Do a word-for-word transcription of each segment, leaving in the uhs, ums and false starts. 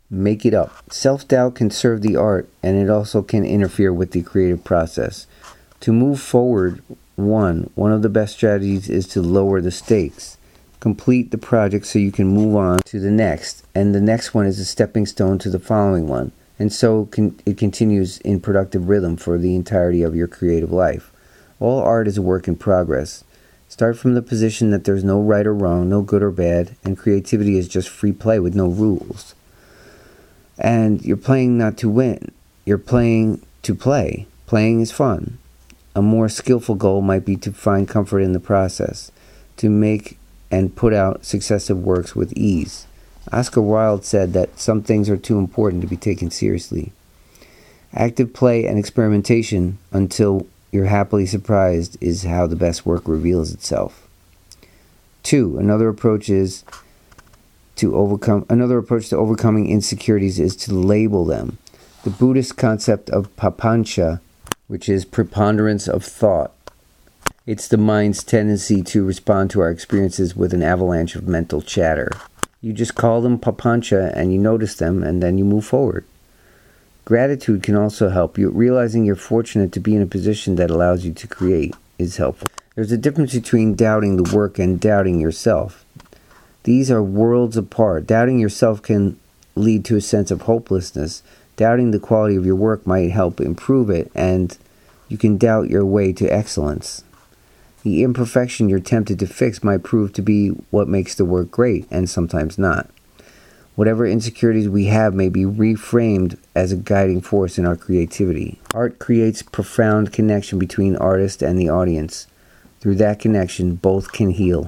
Make it up. Self-doubt can serve the art, and it also can interfere with the creative process. To move forward, one, one of the best strategies is to lower the stakes. Complete the project so you can move on to the next, and the next one is a stepping stone to the following one, and so con- it continues in productive rhythm for the entirety of your creative life. All art is a work in progress. Start from the position that there's no right or wrong, no good or bad, and creativity is just free play with no rules. And you're playing not to win. You're playing to play. Playing is fun. A more skillful goal might be to find comfort in the process, to make and put out successive works with ease. Oscar Wilde said that some things are too important to be taken seriously. Active play and experimentation until you're happily surprised is how the best work reveals itself. Two, another approach is to overcome another approach to overcoming insecurities is to label them. The Buddhist concept of papancha, which is preponderance of thought. It's the mind's tendency to respond to our experiences with an avalanche of mental chatter. You just call them papancha and you notice them and then you move forward. Gratitude can also help you. Realizing you're fortunate to be in a position that allows you to create is helpful. There's a difference between doubting the work and doubting yourself. These are worlds apart. Doubting yourself can lead to a sense of hopelessness. Doubting the quality of your work might help improve it, and you can doubt your way to excellence. The imperfection you're tempted to fix might prove to be what makes the work great, and sometimes not. Whatever insecurities we have may be reframed as a guiding force in our creativity. Art creates profound connection between artist and the audience. Through that connection, both can heal.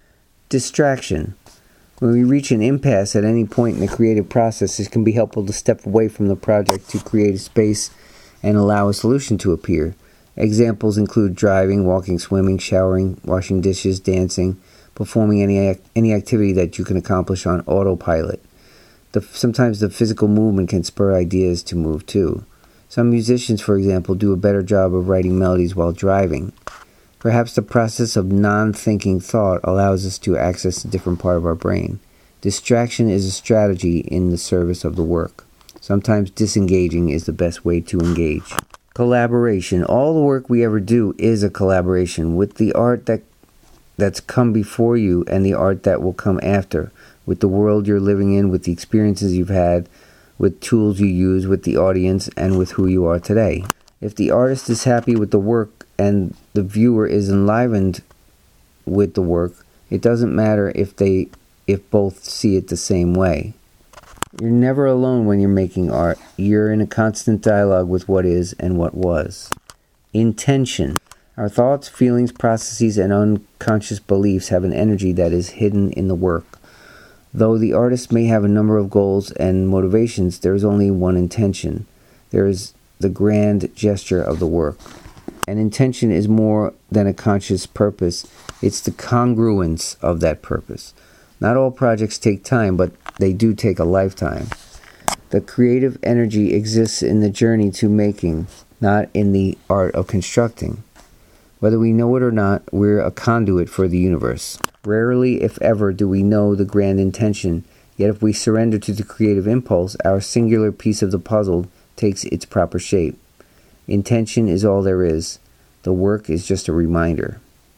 Distraction. When we reach an impasse at any point in the creative process, it can be helpful to step away from the project to create a space and allow a solution to appear. Examples include driving, walking, swimming, showering, washing dishes, dancing, performing any any activity that you can accomplish on autopilot. The, sometimes the physical movement can spur ideas to move too. Some musicians, for example, do a better job of writing melodies while driving. Perhaps the process of non-thinking thought allows us to access a different part of our brain. Distraction is a strategy in the service of the work. Sometimes disengaging is the best way to engage. Collaboration. All the work we ever do is a collaboration with the art that that's come before you and the art that will come after, with the world you're living in, with the experiences you've had, with tools you use, with the audience, and with who you are today. If the artist is happy with the work and the viewer is enlivened with the work, it doesn't matter if they if both see it the same way. You're never alone when you're making art. You're in a constant dialogue with what is and what was. Intention. Our thoughts, feelings, processes, and unconscious beliefs have an energy that is hidden in the work. Though the artist may have a number of goals and motivations, there is only one intention. There is the grand gesture of the work. An intention is more than a conscious purpose. It's the congruence of that purpose. Not all projects take time, but they do take a lifetime. The creative energy exists in the journey to making, not in the art of constructing. Whether we know it or not, we're a conduit for the universe. Rarely, if ever, do we know the grand intention, yet if we surrender to the creative impulse, our singular piece of the puzzle takes its proper shape. Intention is all there is. The work is just a reminder.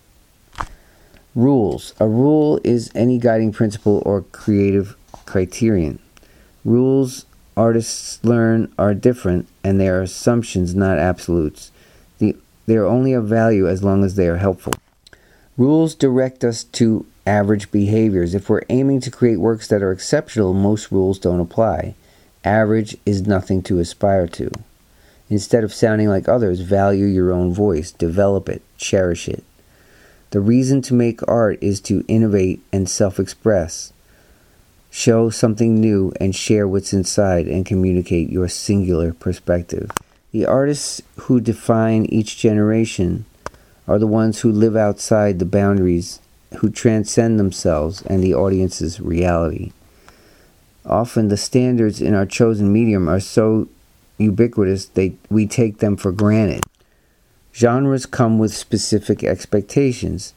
Rules. A rule is any guiding principle or creative criterion. Rules artists learn are different, and they are assumptions, not absolutes. The, they are only of value as long as they are helpful. Rules direct us to average behaviors. If we're aiming to create works that are exceptional, most rules don't apply. Average is nothing to aspire to. Instead of sounding like others, value your own voice, develop it, cherish it. The reason to make art is to innovate and self-express. Show something new and share what's inside and communicate your singular perspective. The artists who define each generation are the ones who live outside the boundaries, who transcend themselves and the audience's reality. Often the standards in our chosen medium are so ubiquitous they we take them for granted. Genres come with specific expectations.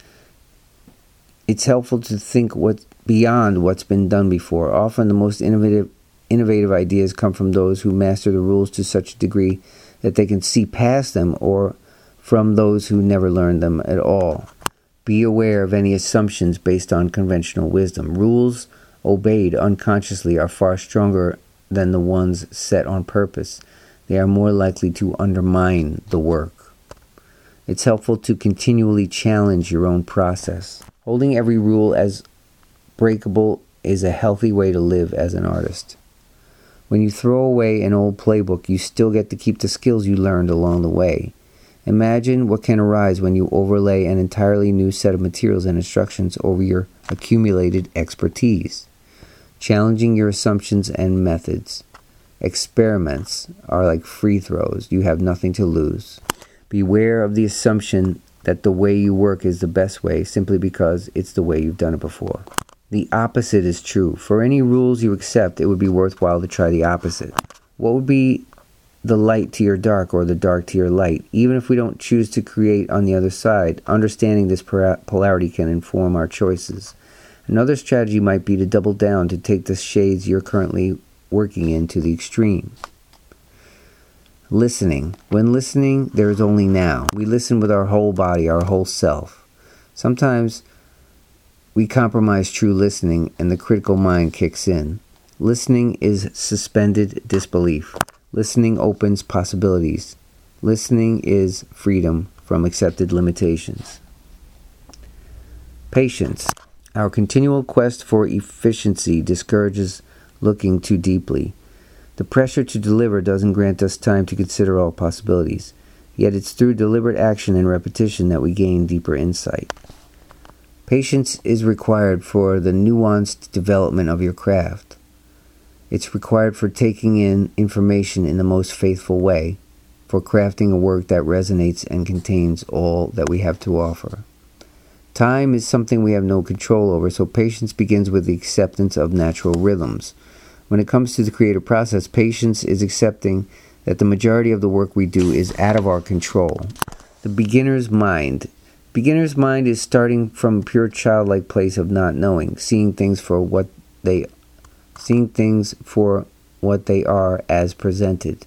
It's helpful to think what beyond what's been done before. Often the most innovative innovative ideas come from those who master the rules to such a degree that they can see past them, or from those who never learned them at all. Be aware of any assumptions based on conventional wisdom. Rules obeyed unconsciously are far stronger than the ones set on purpose. They are more likely to undermine the work. It's helpful to continually challenge your own process. Holding every rule as breakable is a healthy way to live as an artist. When you throw away an old playbook, you still get to keep the skills you learned along the way. Imagine what can arise when you overlay an entirely new set of materials and instructions over your accumulated expertise. Challenging your assumptions and methods. Experiments are like free throws. You have nothing to lose. Beware of the assumption that the way you work is the best way simply because it's the way you've done it before. The opposite is true. For any rules you accept, it would be worthwhile to try the opposite. What would be the light to your dark, or the dark to your light? Even if we don't choose to create on the other side, understanding this polarity can inform our choices. Another strategy might be to double down, to take the shades you're currently working in to the extreme. Listening. When listening, there is only now. We listen with our whole body, our whole self. Sometimes we compromise true listening and the critical mind kicks in. Listening is suspended disbelief. Listening opens possibilities. Listening is freedom from accepted limitations. Patience. Our continual quest for efficiency discourages looking too deeply. The pressure to deliver doesn't grant us time to consider all possibilities. Yet it's through deliberate action and repetition that we gain deeper insight. Patience is required for the nuanced development of your craft. It's required for taking in information in the most faithful way, for crafting a work that resonates and contains all that we have to offer. Time is something we have no control over, so patience begins with the acceptance of natural rhythms. When it comes to the creative process, patience is accepting that the majority of the work we do is out of our control. The beginner's mind. Beginner's mind is starting from a pure childlike place of not knowing, seeing things for what they seeing things for what they are as presented.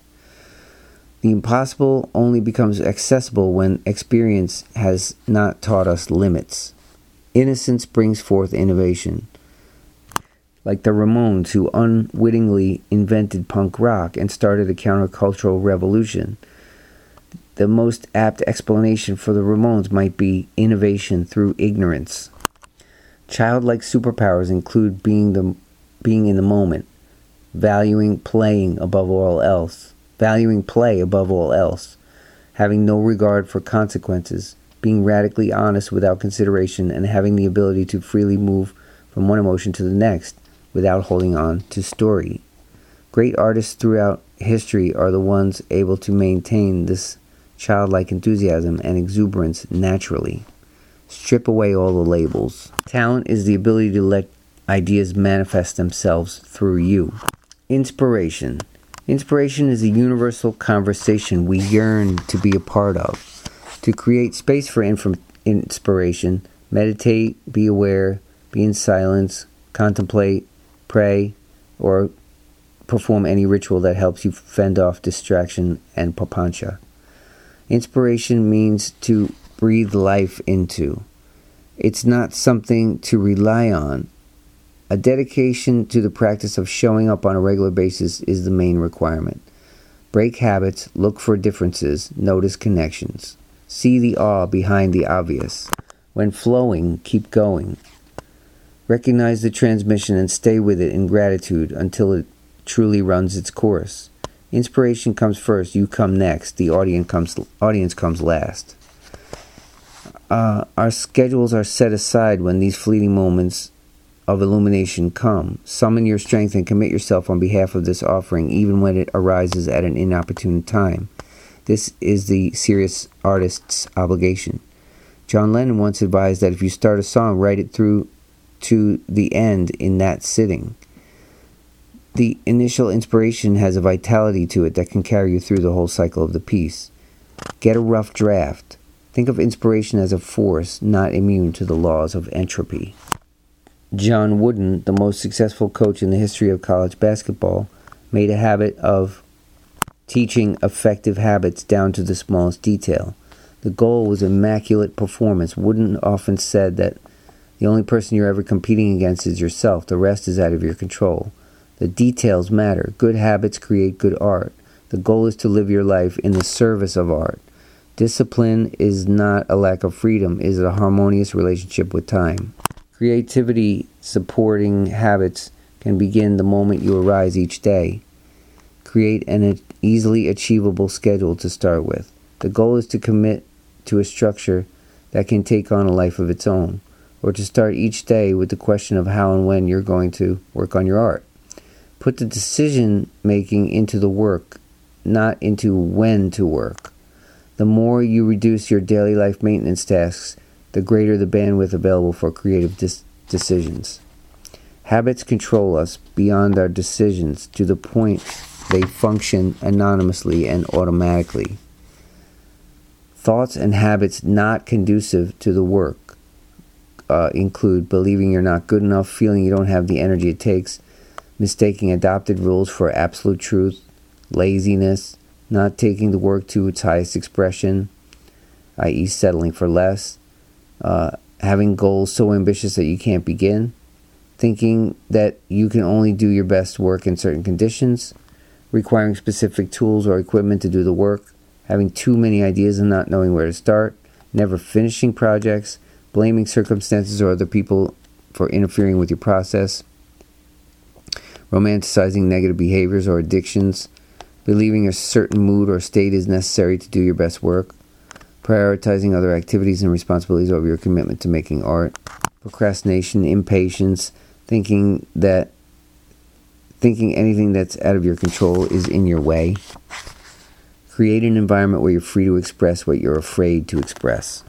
The impossible only becomes accessible when experience has not taught us limits. Innocence brings forth innovation. Like the Ramones, who unwittingly invented punk rock and started a countercultural revolution. The most apt explanation for the Ramones might be innovation through ignorance. Childlike superpowers include being the being in the moment, valuing playing above all else, valuing play above all else, having no regard for consequences, being radically honest without consideration, and having the ability to freely move from one emotion to the next without holding on to story. Great artists throughout history are the ones able to maintain this childlike enthusiasm and exuberance naturally. Strip away all the labels. Talent is the ability to let ideas manifest themselves through you. Inspiration. Inspiration is a universal conversation we yearn to be a part of. To create space for inf- inspiration, meditate, be aware, be in silence, contemplate, pray, or perform any ritual that helps you fend off distraction and papancha. Inspiration means to breathe life into. It's not something to rely on. A dedication to the practice of showing up on a regular basis is the main requirement. Break habits, look for differences, notice connections. See the awe behind the obvious. When flowing, keep going. Recognize the transmission and stay with it in gratitude until it truly runs its course. Inspiration comes first, you come next, the audience comes, audience comes last. Uh, our schedules are set aside when these fleeting moments of illumination come. Summon your strength and commit yourself on behalf of this offering, even when it arises at an inopportune time. This is the serious artist's obligation. John Lennon once advised that if you start a song, write it through to the end in that sitting. The initial inspiration has a vitality to it that can carry you through the whole cycle of the piece. Get a rough draft. Think of inspiration as a force not immune to the laws of entropy. John Wooden, the most successful coach in the history of college basketball, made a habit of teaching effective habits down to the smallest detail. The goal was immaculate performance. Wooden often said that the only person you're ever competing against is yourself. The rest is out of your control. The details matter. Good habits create good art. The goal is to live your life in the service of art. Discipline is not a lack of freedom, it is a harmonious relationship with time. Creativity supporting habits can begin the moment you arise each day. Create an easily achievable schedule to start with. The goal is to commit to a structure that can take on a life of its own, or to start each day with the question of how and when you're going to work on your art. Put the decision making into the work, not into when to work. The more you reduce your daily life maintenance tasks, the greater the bandwidth available for creative dis- decisions. Habits control us beyond our decisions to the point they function anonymously and automatically. Thoughts and habits not conducive to the work uh, include believing you're not good enough, feeling you don't have the energy it takes, mistaking adopted rules for absolute truth, laziness, not taking the work to its highest expression, that is settling for less, uh, having goals so ambitious that you can't begin, thinking that you can only do your best work in certain conditions, requiring specific tools or equipment to do the work, having too many ideas and not knowing where to start, never finishing projects, blaming circumstances or other people for interfering with your process, romanticizing negative behaviors or addictions, believing a certain mood or state is necessary to do your best work, prioritizing other activities and responsibilities over your commitment to making art, procrastination, impatience, thinking that thinking anything that's out of your control is in your way. Create an environment where you're free to express what you're afraid to express.